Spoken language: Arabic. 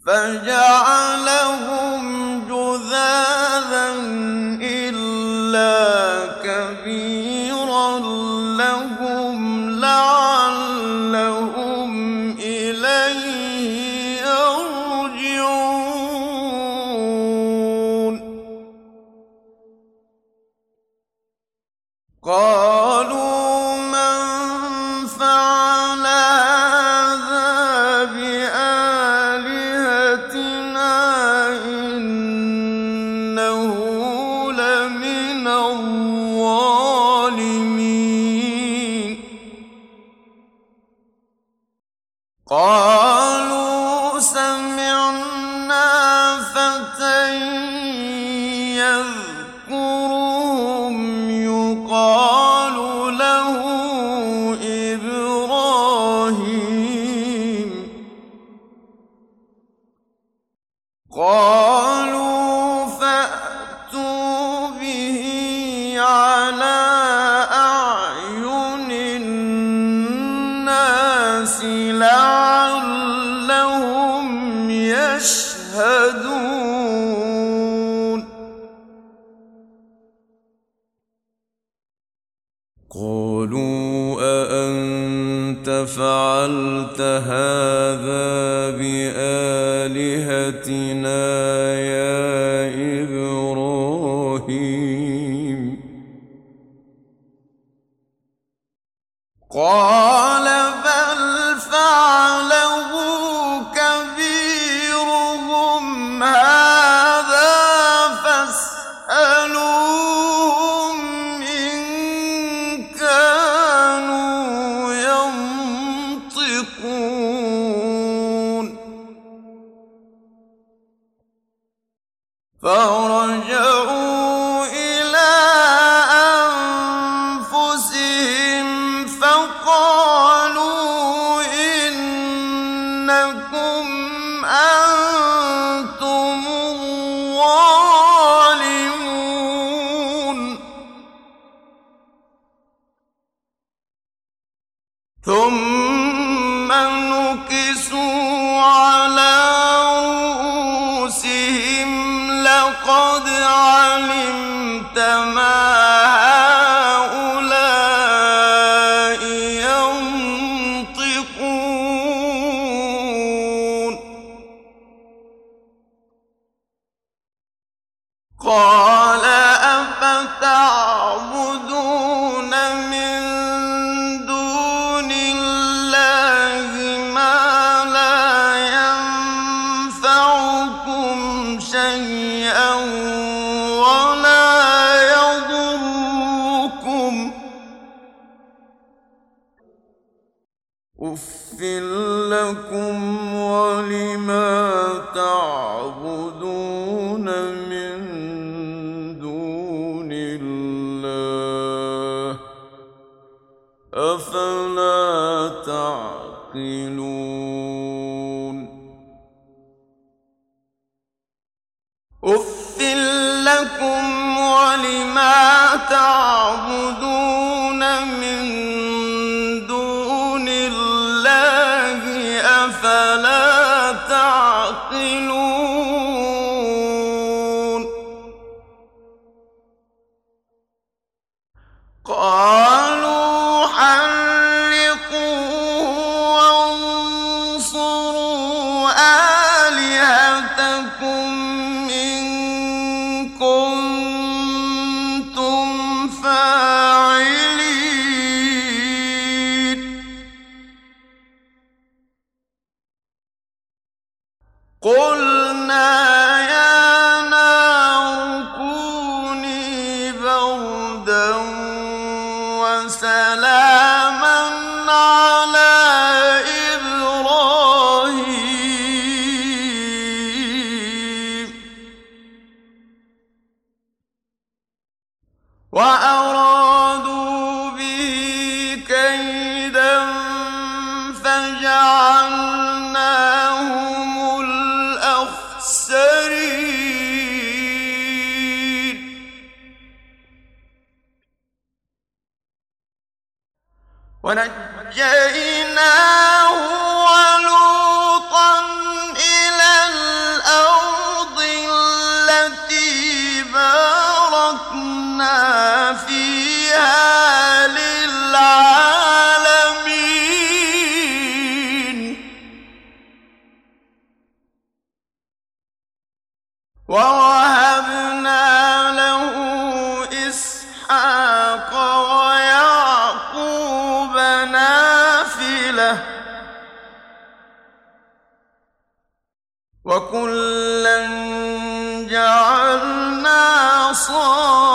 فجعلهم جذاذا إلا كبيرا لهم لعلهم إليه يرجعون قالوا من فعل هذا بآلهتنا إنه لمن الظالمين قالوا سمعنا فتى يذكرهم يقال له إبراهيم قالوا فأتوا به على أعين الناس لعلهم يشهدون قالوا أأنت فعلت هذا بآلهتنا يا إبراهيم قال بل فعله كبيرهم هذا فاسألوهم إن كانوا ينطقون فرجعوا إلى أنفسهم فقالوا إنكم أنتم الظالمون ثم نكسوا على رؤوسهم لقد علمت ما هؤلاء ينطقون قال أفتعبدون من دون الله ما لا ينفعكم شيئا ولا يضركم أف لكم ولما تعبدون من دون الله أفلا تعقلون أف لكم ولما تعبدون من دون الله أفلا تعقلون قالوا حرقوه وانصروا آلهتكم إن كنتم فاعلين قلنا يا نار كوني بردا وسلاما على إبراهيم وأرادوا به كيدا فجعلناهم الأخسرين ونجيناه ولوطا إلى وكلا جعلنا صالحين